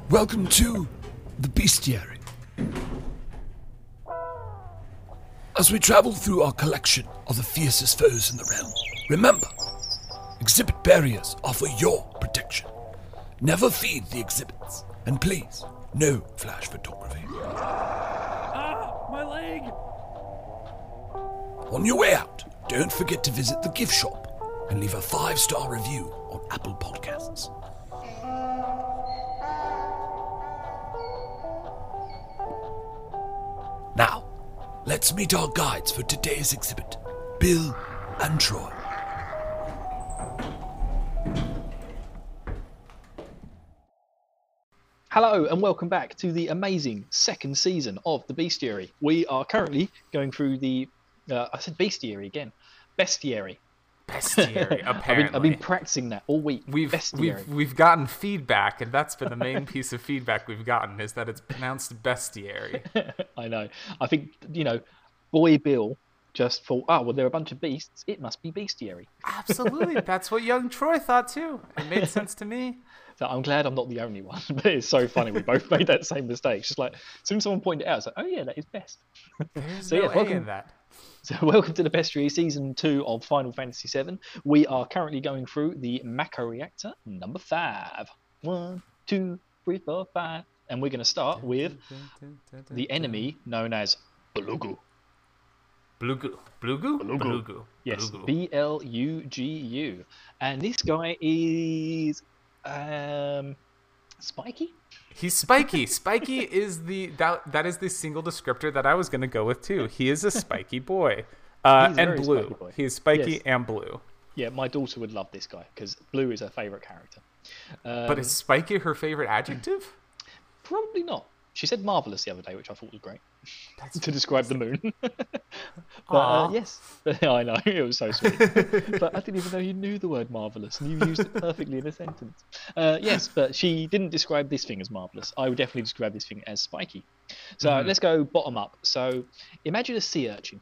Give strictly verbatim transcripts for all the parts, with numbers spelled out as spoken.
Welcome to the Bestiary. As we travel through our collection of the fiercest foes in the realm, remember, exhibit barriers are for your protection. Never feed the exhibits, and please, no flash photography. Ah, my leg! On your way out, don't forget to visit the gift shop and leave a five-star review on Apple Podcasts. Now, let's meet our guides for today's exhibit, Bill and Troy. Hello and welcome back to the amazing second season of the Bestiary. We are currently going through the, uh, I said Bestiary again, Bestiary. Bestiary, apparently. I've, been, I've been practicing that all week. We've, Bestiary. we've we've gotten feedback, and that's been the main piece of feedback we've gotten, is that it's pronounced bestiary. I know. I think, you know, boy Bill just thought, oh, well, there are a bunch of beasts. It must be Bestiary. Absolutely. That's what young Troy thought, too. It made sense to me. So I'm glad I'm not the only one. But it's so funny. We both made that same mistake. It's just like, as soon as someone pointed it out, it's like, oh, yeah, that is best. There's So, no yeah, A welcome- in that. So welcome to the Bestiary Season two of Final Fantasy seven. We are currently going through the Mako Reactor number five. One, two, three, four, five. And we're going to start with the enemy known as Blugu. Blugu. Blugu? Blugu. Blugu. Yes, Blugu. B L U G U. And this guy is um, Spiky? He's spiky. Spiky is the that that is the single descriptor that I was going to go with too. He is a spiky boy, uh, He's a and very blue. spiky boy. He is spiky Yes. and blue. Yeah, my daughter would love this guy because Blue is her favourite character. Um, But is spiky her favorite adjective? Probably not. She said marvellous the other day, which I thought was great. That's to describe the moon. but Aw. uh, yes, I know, it was so sweet. But I didn't even know you knew the word marvellous, and you used it perfectly in a sentence. Uh, yes, but she didn't describe this thing as marvellous. I would definitely describe this thing as spiky. So Mhm. let's go bottom up. So imagine a sea urchin.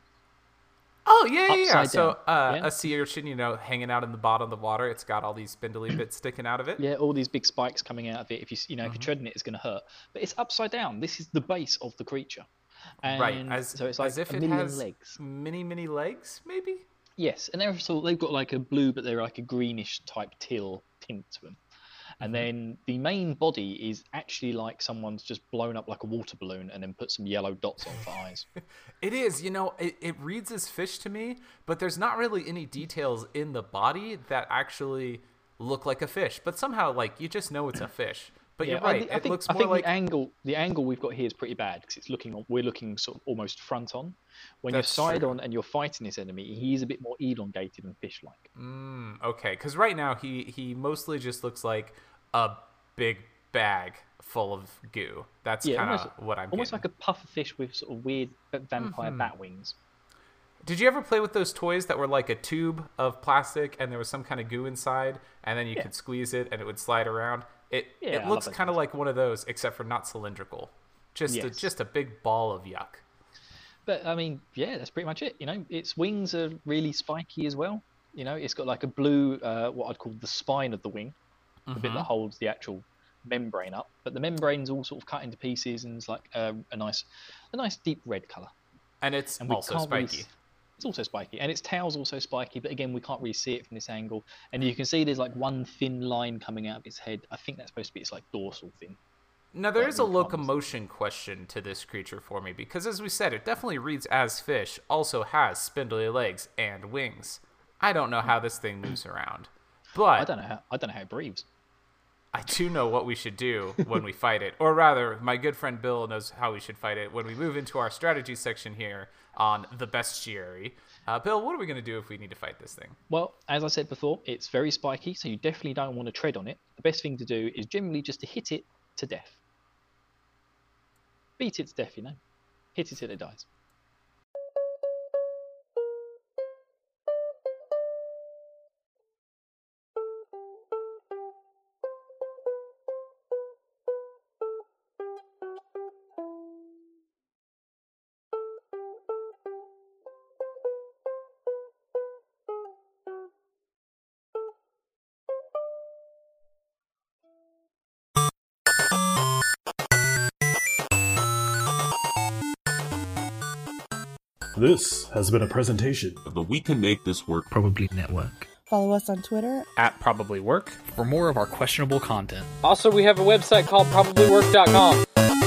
Oh yeah, yeah, yeah. Upside So down, uh, yeah? a sea urchin, you know, hanging out in the bottom of the water. It's got all these spindly bits sticking out of it. Yeah, all these big spikes coming out of it. If you, s- you know, if Mm-hmm. you're treading it, it's going to hurt. But it's upside down. This is the base of the creature. And Right. As so it's like as if a it million has legs. many, many legs, maybe. Yes, and they're sort of, they've got like a blue, but they're like a greenish type teal tint to them. And then the main body is actually like someone's just blown up like a water balloon and then put some yellow dots on for eyes. It is, you know, it, it reads as fish to me, but there's not really any details in the body that actually look like a fish. But somehow, like, you just know it's a fish. But you're I right, thi- I it think, looks I more think like... the angle the angle we've got here is pretty bad because it's looking we're looking sort of almost front on. When That's you're side true. on and you're fighting this enemy, he's a bit more elongated and fish-like. Mm, okay, because right now he, he mostly just looks like a big bag full of goo. That's Yeah, kind almost, of what I'm almost getting. like a puffer fish with sort of weird vampire Mm-hmm. bat wings. Did you ever play with those toys that were like a tube of plastic and there was some kind of goo inside, and then you Yeah. could squeeze it and it would slide around? It Yeah, I it love looks those kind of toys. like one of those, except for not cylindrical. Just a, Yes. just a big ball of yuck. But I mean, yeah, that's pretty much it. You know, its wings are really spiky as well. You know, it's got like a blue, uh, what I'd call the spine of the wing, the bit Mm-hmm. that holds the actual membrane up. But the membrane's all sort of cut into pieces and it's like uh, a nice, a nice deep red color. And it's And we also can't really spiky. s- It's also spiky, and its tail's also spiky. But again, we can't really see it from this angle. And you can see there's like one thin line coming out of its head. I think that's supposed to be its like dorsal fin. Now there But is a we can't miss it. locomotion question to this creature for me, because as we said, it definitely reads as fish, also has spindly legs and wings. I don't know how this thing moves around, but I don't know how. I don't know how it breathes. I do know what we should do when we fight it. Or rather, my good friend Bill knows how we should fight it when we move into our strategy section here on the Bestiary. Uh, Bill, what are we going to do if we need to fight this thing? Well, as I said before, it's very spiky, so you definitely don't want to tread on it. The best thing to do is generally just to hit it to death. Beat it to death, you know. Hit it till it dies. This has been a presentation of the We Can Make This Work Probably Network. Follow us on Twitter at Probably Work for more of our questionable content. Also, we have a website called probably work dot com.